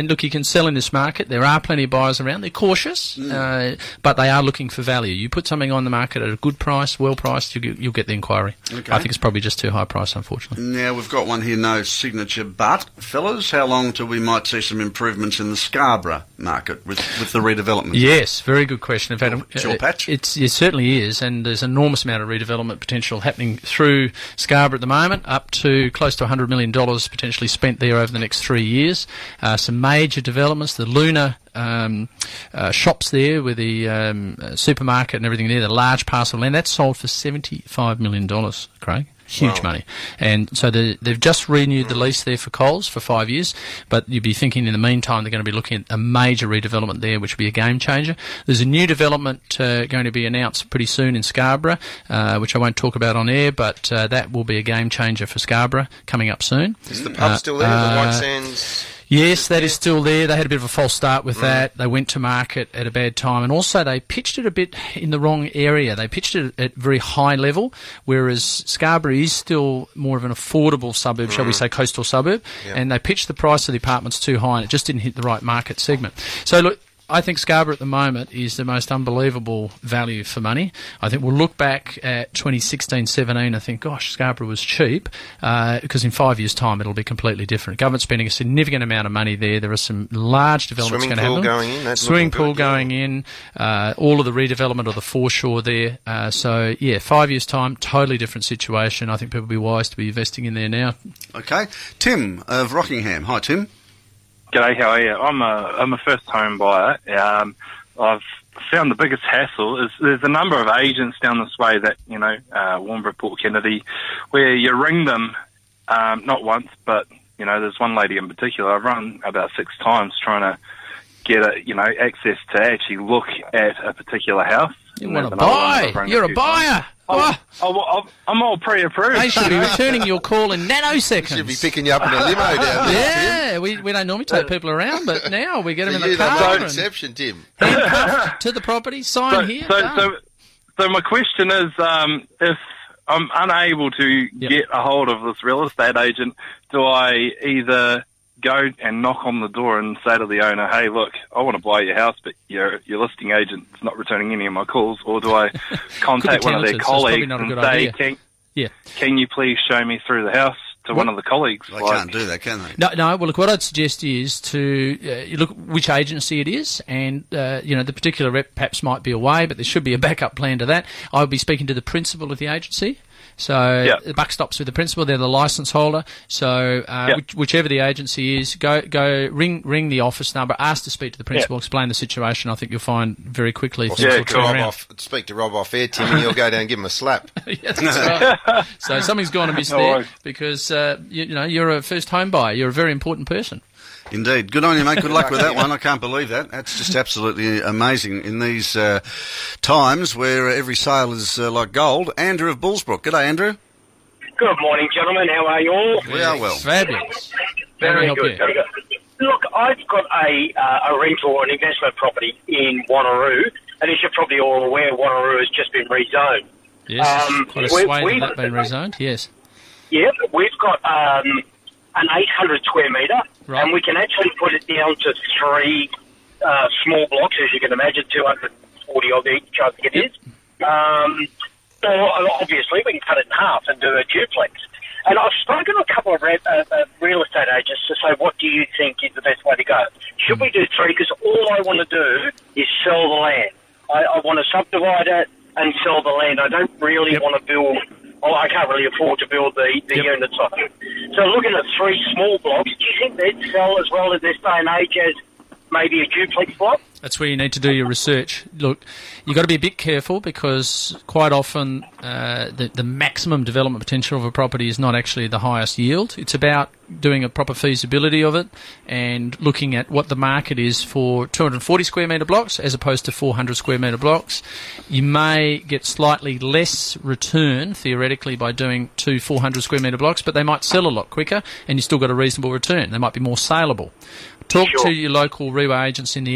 sell in this market. There are plenty of buyers around. They're cautious, mm. uh, but they are looking for value. You put something on the market at a good price, well priced, you get, you'll get the inquiry. Okay. I think it's probably just too high price, unfortunately. Now, we've got one here, no signature, but, fellas, how long till we might see some improvements in the Scarborough market with, with the redevelopment? Yes, very good question. In fact, it's your patch. It's, it certainly is, and there's an enormous amount of redevelopment potential happening through Scarborough at the moment, up to close to one hundred million dollars potentially spent there over the next three years. Uh, some major developments, the Luna um, uh, shops there with the um, uh, supermarket and everything there, the large parcel of land, that's sold for seventy-five million dollars, Craig. Huge wow. money. And so the, they've just renewed the lease there for Coles for five years, but you'd be thinking in the meantime they're going to be looking at a major redevelopment there, which would be a game changer. There's a new development uh, going to be announced pretty soon in Scarborough, uh, which I won't talk about on air, but uh, that will be a game changer for Scarborough coming up soon. Is the pub uh, still there, uh, the White Sands? Yes, that is still there. They had a bit of a false start with mm. that. They went to market at a bad time, and also they pitched it a bit in the wrong area. They pitched it at very high level, whereas Scarborough is still more of an affordable suburb, mm. shall we say, coastal suburb, yep. and they pitched the price of the apartments too high, and it just didn't hit the right market segment. So look, I think Scarborough at the moment is the most unbelievable value for money. I think we'll look back at twenty sixteen seventeen and think, gosh, Scarborough was cheap, uh, because in five years' time it'll be completely different. Government spending a significant amount of money there. There are some large developments going to happen. Swimming pool going in. That's Swimming pool good, going yeah. in. Uh, all of the redevelopment of the foreshore there. Uh, so, yeah, five years' time, totally different situation. I think people will be wise to be investing in there now. Okay. Tim of Rockingham. Hi, Tim. G'day, how are you? I'm a I'm a first home buyer. Um, I've found the biggest hassle is there's a number of agents down this way that you know, uh, Warnbro, Port Kennedy, where you ring them, um, not once, but you know, there's one lady in particular. I've run about six times trying to get a you know access to actually look at a particular house. You want to buy? You're a buyer. Oh, oh, I'm all pre-approved. They should be returning your call in nanoseconds. Should be picking you up in a limo down there. Yeah, we, we don't normally take people around, but now we get them so in the car. An exception, Tim. Handcuffed to the property, sign so, here. So, so, so my question is, um, if I'm unable to yep. get a hold of this real estate agent, do I either go and knock on the door and say to the owner, hey, look, I want to buy your house, but your your listing agent's not returning any of my calls, or do I contact one of their colleagues and say, can, yeah. can you please show me through the house to what? one of the colleagues? They like, can't do that, can they? No, no. Well, look, what I'd suggest is to uh, look which agency it is, and uh, you know the particular rep perhaps might be away, but there should be a backup plan to that. I would be speaking to the principal of the agency. So yep. the buck stops with the principal. They're the licence holder. So uh, yep. which, whichever the agency is, go go ring ring the office number, ask to speak to the principal, yep. explain the situation. I think you'll find very quickly. Well, things yeah, will turn Rob around. off, speak to Rob off air, Tim, and you'll go down and give him a slap. Yeah, that's right. So something's gone amiss no there worries. because uh, you, you know you're a first home buyer. You're a very important person. Indeed. Good on you, mate. Good luck with that one. I can't believe that. That's just absolutely amazing in these uh, times where every sale is uh, like gold. Andrew of Bullsbrook. G'day, Andrew. Good morning, gentlemen. How are you all? We are well. Fabulous. Very good. Very good. Look, I've got a uh, a rental or an investment property in Wanneroo, and as you're probably all aware, Wanneroo has just been rezoned. Yes, um, quite a sway in that been rezoned, yes. Yep, we've got um, an eight hundred square metre, right. and we can actually put it down to three uh, small blocks, as you can imagine, two hundred forty of each, I think it yep. is. Um, or obviously we can cut it in half and do a duplex. And I've spoken to a couple of re- uh, uh, real estate agents to say, what do you think is the best way to go? Should we do three? Because all I want to do is sell the land. I, I want to subdivide it and sell the land. I don't really yep. want to build... Oh, I can't really afford to build the, the yep. units on it. So looking at three small blocks, do you think they'd sell as well in this day and age as maybe a duplex block? That's where you need to do your research. Look, you've got to be a bit careful because quite often uh, the, the maximum development potential of a property is not actually the highest yield. It's about doing a proper feasibility of it and looking at what the market is for two hundred forty square metre blocks as opposed to four hundred square metre blocks. You may get slightly less return, theoretically, by doing two four hundred square metre blocks, but they might sell a lot quicker and you've still got a reasonable return. They might be more saleable. Talk sure. to your local R E W A agents in the area.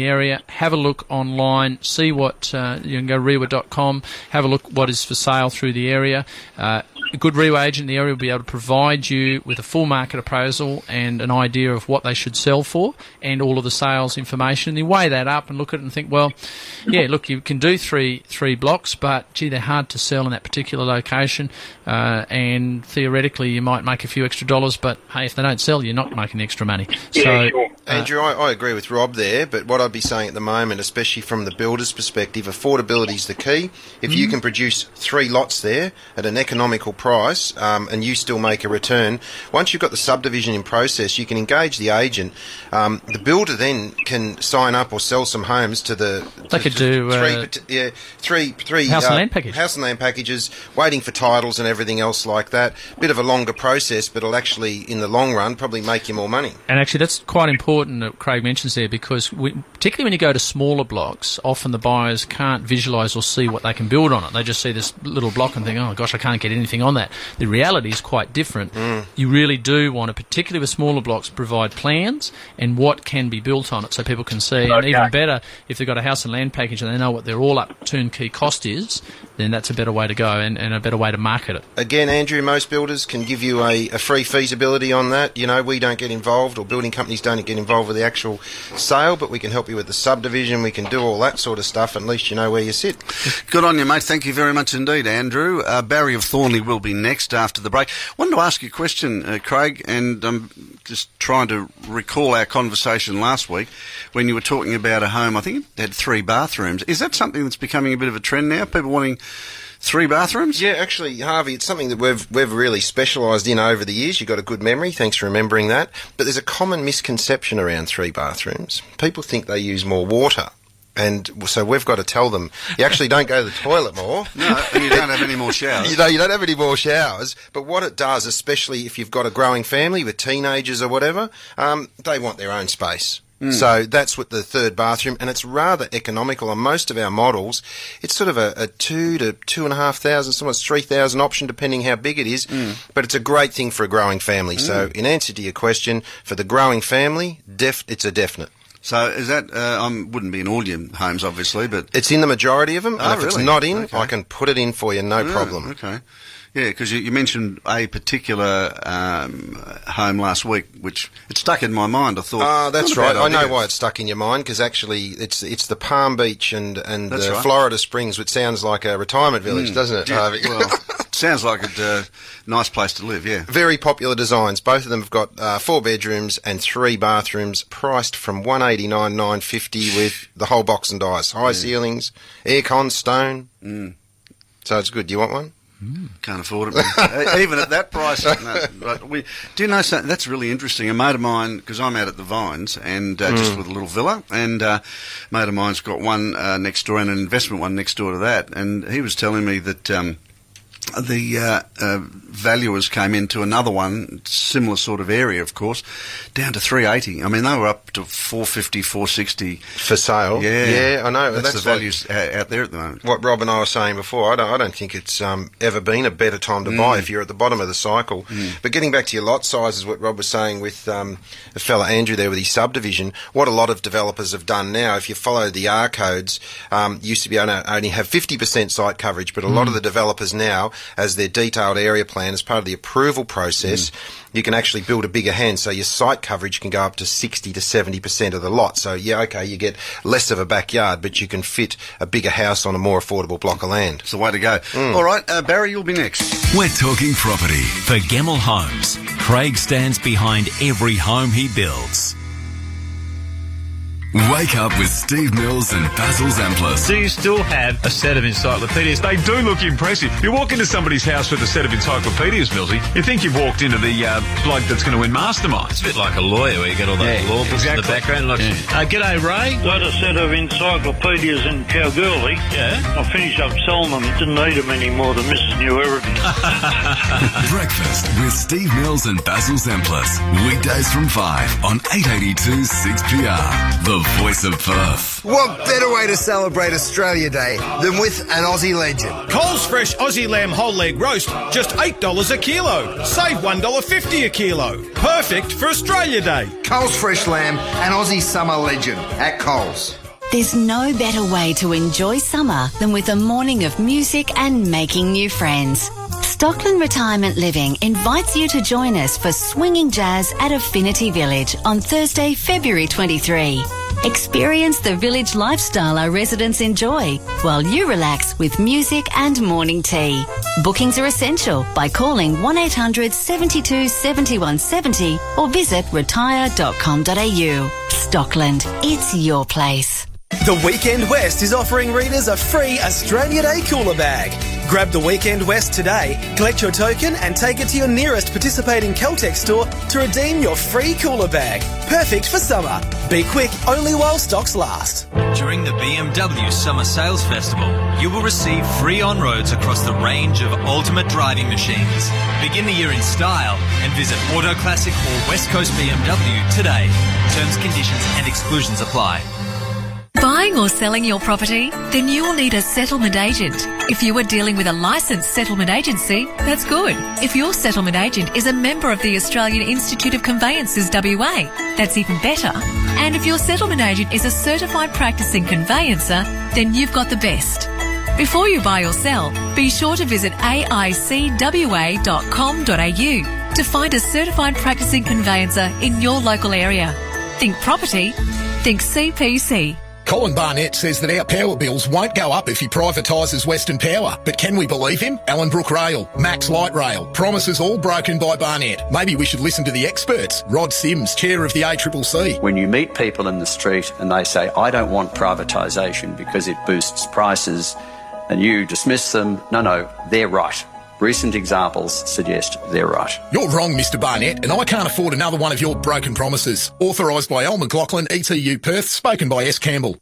have a look online, see what, uh, you can go rewa dot com, have a look what is for sale through the area. Uh, a good Rewa agent in the area will be able to provide you with a full market appraisal and an idea of what they should sell for and all of the sales information. And you weigh that up and look at it and think, well, yeah, look, you can do three three blocks, but, gee, they're hard to sell in that particular location, uh, and theoretically you might make a few extra dollars, but, hey, if they don't sell, you're not making extra money. Yeah, so, sure. uh, Andrew, I, I agree with Rob there, but what I'd be saying at the moment, especially from the builder's perspective, affordability is the key. If Mm. you can produce three lots there at an economical price, um, and you still make a return, once you've got the subdivision in process, you can engage the agent. Um, the builder then can sign up or sell some homes to the... They could do, three, uh, yeah, three, three house and uh, land package. House and land packages, waiting for titles and everything else like that. Bit of a longer process, but it'll actually, in the long run, probably make you more money. And actually, that's quite important that Craig mentions there, because we, particularly when you go to smaller blocks, often the buyers can't visualise or see what they can build on it. They just see this little block and think, oh gosh, I can't get anything on that. The reality is quite different. Mm. You really do want to, particularly with smaller blocks, provide plans and what can be built on it so people can see. And Okay. even better, if they've got a house and land package and they know what their all-up turnkey cost is, then that's a better way to go and, and a better way to market it. Again, Andrew, most builders can give you a, a free feasibility on that. You know, we don't get involved, or building companies don't get involved with the actual sale, but we can help you with the subdivision. We can do all that sort of stuff. At least you know where you sit. Good on you, mate. Thank you very much indeed, Andrew. Uh, Barry of Thornley will be next after the break. Wanted to ask you a question, uh, Craig, and I'm just trying to recall our conversation last week when you were talking about a home, I think it had three bathrooms. Is that something that's becoming a bit of a trend now? People wanting three bathrooms? Yeah, actually, Harvey, it's something that we've we've really specialised in over the years. You've got a good memory, thanks for remembering that. But there's a common misconception around three bathrooms. People think they use more water. And so we've got to tell them, you actually don't go to the toilet more. No, and you don't have any more showers. You know, you don't have any more showers. But what it does, especially if you've got a growing family with teenagers or whatever, um, they want their own space. Mm. So that's what the third bathroom, and it's rather economical. On most of our models, it's sort of a, a two to two and a half thousand, sometimes three thousand option, depending how big it is. Mm. But it's a great thing for a growing family. Mm. So in answer to your question, for the growing family, def- it's a definite. So is that, uh, I um, wouldn't be in all your homes, obviously, but... It's in the majority of them, Oh, and if really? it's not in, Okay. I can put it in for you, no Oh, problem. Okay. Yeah, because you, you mentioned a particular um, home last week, which it stuck in my mind. I thought, Ah, that's not a right. bad I know idea. why it's stuck in your mind, because actually it's it's the Palm Beach and, and That's the right. Florida Springs, which sounds like a retirement village, Mm. doesn't it, Yeah, Harvey? well, sounds like a uh, nice place to live, yeah. Very popular designs. Both of them have got uh, four bedrooms and three bathrooms, priced from one eighty nine nine fifty with the whole box and dice, high Yeah. ceilings, aircon, stone. Mm. So it's good. Do you want one? Can't afford it. Uh, Even at that price. No, but we, do you know something? That's really interesting. A mate of mine, because I'm out at the Vines, and uh, Mm. just with a little villa, and uh, a mate of mine's got one uh, next door and an investment one next door to that, and he was telling me that um, the uh, uh, valuers came into another one, similar sort of area, of course, down to three eighty. I mean, they were up to four fifty, four sixty For sale? Yeah, Yeah, I know. That's, That's the like- values uh, out there at the moment. What Rob and I were saying before, I don't, I don't think it's um, ever been a better time to Mm. buy if you're at the bottom of the cycle. Mm. But getting back to your lot sizes, what Rob was saying with um, the fella Andrew there with his subdivision, what a lot of developers have done now, if you follow the R codes, um, used to be able to only have fifty percent site coverage, but a lot Mm. of the developers now, as their detailed area plan, as part of the approval process, Mm. you can actually build a bigger hand, so your site coverage can go up to sixty to seventy percent of the lot. So, yeah, okay, you get less of a backyard, but you can fit a bigger house on a more affordable block of land. It's the way to go. Mm. All right, uh, Barry, you'll be next. We're talking property. For Gemmell Homes, Craig stands behind every home he builds. Wake up with Steve Mills and Basil Zamplis. Do you still have a set of encyclopedias? They do look impressive. You walk into somebody's house with a set of encyclopedias, Millsy, you think you've walked into the uh, bloke that's going to win Mastermind. It's a bit like a lawyer where you get all those Yeah, law books exactly. in the background. Like, Yeah. uh, g'day, Ray. Got a set of encyclopedias in Kalgoorlie. Yeah. I finished up selling them. Didn't need them anymore. The missus knew everything. Breakfast with Steve Mills and Basil Zamplis. Weekdays from five on eight eighty-two six P R. The voice of Perth. What better way to celebrate Australia Day than with an Aussie legend? Coles Fresh Aussie Lamb Whole Leg Roast, just eight dollars a kilo. Save one dollar fifty a kilo. Perfect for Australia Day. Coles Fresh Lamb and Aussie summer legend at Coles. There's no better way to enjoy summer than with a morning of music and making new friends. Stockland Retirement Living invites you to join us for Swinging Jazz at Affinity Village on Thursday, February twenty-third. Experience the village lifestyle our residents enjoy while you relax with music and morning tea. Bookings are essential by calling one eight hundred seventy-two seventy-one seventy or visit retire dot com dot a u. Stockland, it's your place. The Weekend West is offering readers a free Australia Day cooler bag. Grab the Weekend West today, collect your token and take it to your nearest participating Caltex store to redeem your free cooler bag. Perfect for summer. Be quick, only while stocks last. During the B M W Summer Sales Festival, you will receive free on-roads across the range of ultimate driving machines. Begin the year in style and visit Auto Classic or West Coast B M W today. Terms, conditions and exclusions apply. Buying or selling your property? Then you will need a settlement agent. If you are dealing with a licensed settlement agency, that's good. If your settlement agent is a member of the Australian Institute of Conveyancers W A, that's even better. And if your settlement agent is a certified practicing conveyancer, then you've got the best. Before you buy or sell, be sure to visit a i c w a dot com dot a u to find a certified practicing conveyancer in your local area. Think property, think C P C. Colin Barnett says that our power bills won't go up if he privatises Western Power. But can we believe him? Allenbrook Rail, Max Light Rail, promises all broken by Barnett. Maybe we should listen to the experts. Rod Sims, chair of the A C C C. When you meet people in the street and they say, I don't want privatisation because it boosts prices, and you dismiss them, no, no, they're right. Recent examples suggest they're right. You're wrong, Mister Barnett, and I can't afford another one of your broken promises. Authorised by Al McLaughlin, E T U Perth, spoken by S. Campbell.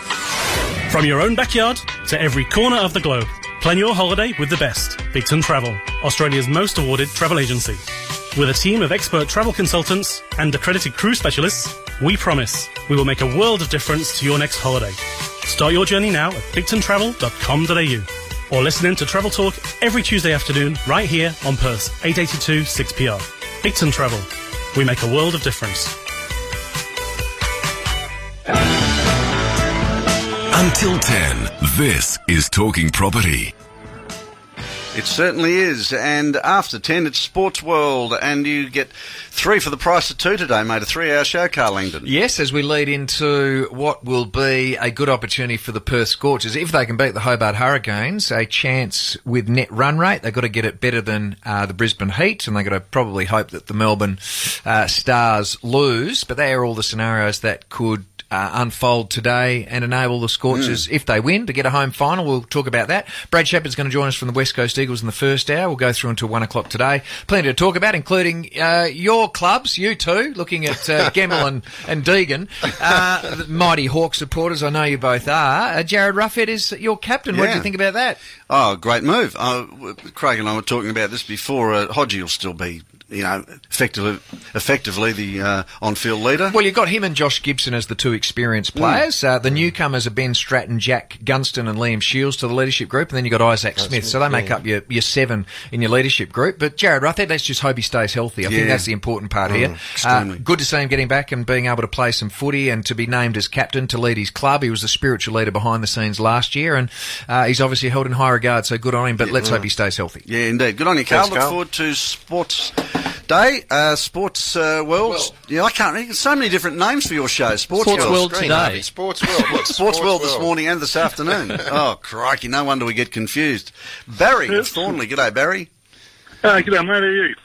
From your own backyard to every corner of the globe, plan your holiday with the best. Bigton Travel, Australia's most awarded travel agency. With a team of expert travel consultants and accredited cruise specialists, we promise we will make a world of difference to your next holiday. Start your journey now at bigton travel dot com dot a u. Or listen in to Travel Talk every Tuesday afternoon right here on Perth's eight eighty-two six P R. Bigton Travel. We make a world of difference. Until ten, this is Talking Property. It certainly is, and after ten it's Sports World, and you get three for the price of two today, mate. A three-hour show, Carl Langdon. Yes, as we lead into what will be a good opportunity for the Perth Scorchers. If they can beat the Hobart Hurricanes, a chance with net run rate. They've got to get it better than uh, the Brisbane Heat, and they've got to probably hope that the Melbourne uh, Stars lose, but they are all the scenarios that could Uh, unfold today and enable the Scorchers, mm. if they win, to get a home final. We'll talk about that. Brad Shepherd's going to join us from the West Coast Eagles in the first hour. We'll go through until one o'clock today. Plenty to talk about, including uh, your clubs, you two, looking at uh, Gemmell and, and Deegan. Uh, the mighty Hawk supporters, I know you both are. Uh, Jared Ruffhead is your captain. Yeah. What do you think about that? Oh, great move. Uh, Craig and I were talking about this before. Uh, Hodgie will still be, you know, effectively, effectively the uh, on-field leader. Well, you've got him and Josh Gibson as the two experienced players. Mm. Uh, the newcomers are Ben Stratton, Jack Gunston and Liam Shields to the leadership group, and then you've got Isaac Smith. Smith. So they make yeah. up your, your seven in your leadership group. But Jared Ruffhead, let's just hope he stays healthy. I yeah. think that's the important part mm, here. Uh, good to see him getting back and being able to play some footy and to be named as captain to lead his club. He was the spiritual leader behind the scenes last year, and uh, he's obviously held in high regard, so good on him. But yeah, let's mm. hope he stays healthy. Yeah, indeed. Good on you, Carl. Thanks, Look Carl. forward to Sports Day, uh, Sports uh, World. Well, yeah, I can't read. So many different names for your show. Sports, Sports World, World today. Sports World. Sports, Sports World this morning and this afternoon. Oh, crikey! No wonder we get confused. Barry of Thornley. G'day, Barry. Uh, g'day, mate. How are you?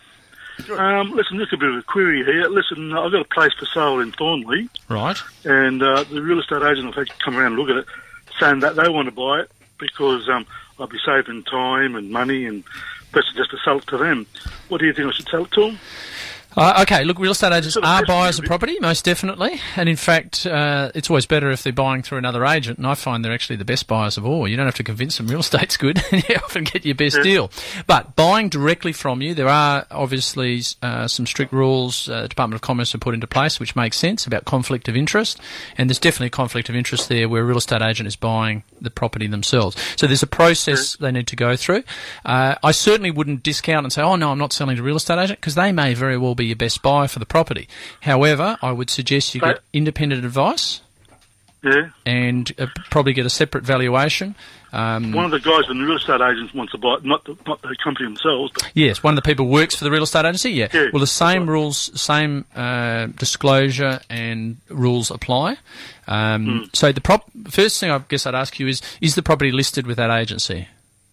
Um, listen, just a bit of a query here. Listen, I've got a place for sale in Thornley. Right. And uh, the real estate agent I've had to come around and look at it, saying that they want to buy it because um, I'll be saving time and money and best just to sell it to them. What do you think I should sell it to them? Uh, okay, look, real estate agents are buyers of property, most definitely. And in fact, uh, it's always better if they're buying through another agent. And I find they're actually the best buyers of all. You don't have to convince them real estate's good, and you often get your best yeah. deal. But buying directly from you, there are obviously uh, some strict rules uh, the Department of Commerce have put into place, which makes sense about conflict of interest. And there's definitely a conflict of interest there where a real estate agent is buying the property themselves. So there's a process yeah. they need to go through. Uh, I certainly wouldn't discount and say, oh, no, I'm not selling to a real estate agent, because they may very well be your best buyer for the property. However, I would suggest you get independent advice. Yeah. and uh, probably get a separate valuation. Um, One of the guys in the real estate agents wants to buy it, not the, not the company themselves. But Yes, one of the people works for the real estate agency, yeah. Yeah, well, the same rules, same uh, disclosure and rules apply. Um, Mm. So the prop- first thing I guess I'd ask you is, is the property listed with that agency?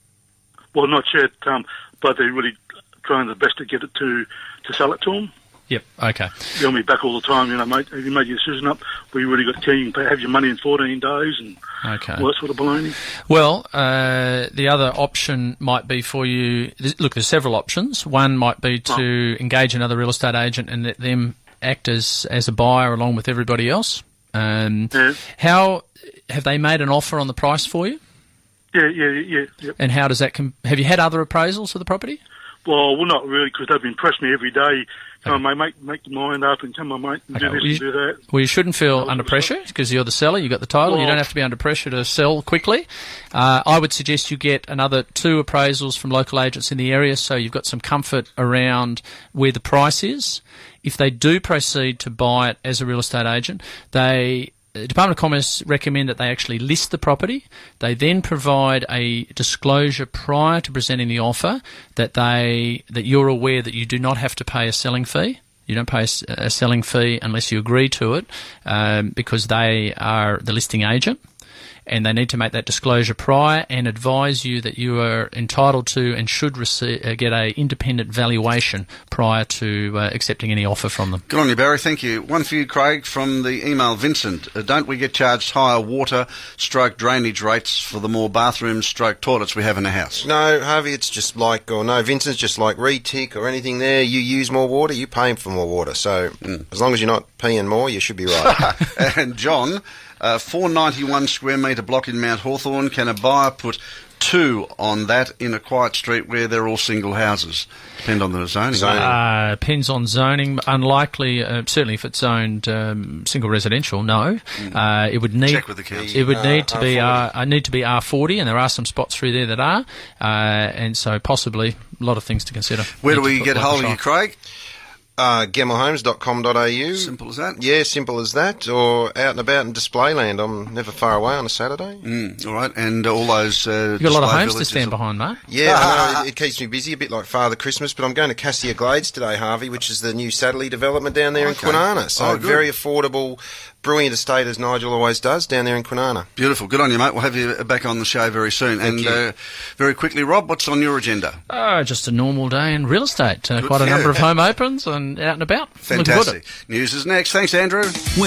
well, not yet, um, but they're really trying their best to get it to to sell it to them. Yep, okay. They'll be back all the time, you know, mate. Have you made your decision up? We really got to you can have your money in fourteen days and Okay. all that sort of baloney. Well, uh, the other option might be for you. th- Look, there's several options. One might be to engage another real estate agent and let them act as as a buyer along with everybody else. Um, How have they made an offer on the price for you? Yeah, yeah, yeah, yeah. And how does that? Com- have you had other appraisals for the property? Well, well, not really, because they've impressed me every day. Come on, mate, make, make your mind up and come on, mate, and Okay, do well, this you, and do that. well, you shouldn't feel under pressure because you're the seller. You've got the title. you Well- don't have to be under pressure to sell quickly. Uh, I would suggest you get another two appraisals from local agents in the area so you've got some comfort around where the price is. If they do proceed to buy it as a real estate agent, they... The Department of Commerce recommend that they actually list the property. They then provide a disclosure prior to presenting the offer that they that you're aware that you do not have to pay a selling fee. You don't pay a s- a selling fee unless you agree to it, um, because they are the listing agent, and they need to make that disclosure prior and advise you that you are entitled to and should receive, uh, get a independent valuation prior to uh, accepting any offer from them. Good on you, Barry. Thank you. One for you, Craig, from the email. Vincent, uh, don't we get charged higher water stroke drainage rates for the more bathrooms stroke toilets we have in the house? No, Harvey, it's just like, or no, Vincent's just like Retic or anything there. You use more water, you're paying for more water. So as long as you're not peeing more, you should be right. And John, uh, four ninety-one square metre block in Mount Hawthorn. Can a buyer put two on that in a quiet street where they're all single houses? Depend on the zoning. Uh, depends on zoning. Unlikely, uh, certainly if it's owned um, single residential, no. Uh, it would need Check with the council. It would Uh, need to be R forty. uh, uh, need to be R forty, and there are some spots through there that are, uh, and so possibly a lot of things to consider. Where do Need to we put get like a hold of shop. you, Craig? Uh, gemma homes dot com dot a u. Simple as that? Yeah, simple as that. Or out and about in Displayland. I'm never far away on a Saturday. Mm, all right, and all those... Uh, You've got a lot of display homes to villages stand of- behind, mate. Yeah, I know, it, it keeps me busy, a bit like Father Christmas, but I'm going to Cassia Glades today, Harvey, which is the new Satterley development down there Okay. in Kwinana. So Oh, good. very affordable, brilliant estate, as Nigel always does, down there in Kwinana. Beautiful. Good on you, mate. We'll have you back on the show very soon. Thank and you. Uh, very quickly, Rob, what's on your agenda? Oh, just a normal day in real estate. Uh, Good quite a for number you. of home opens and out and about. Looking good at it. Fantastic. News is next. Thanks, Andrew.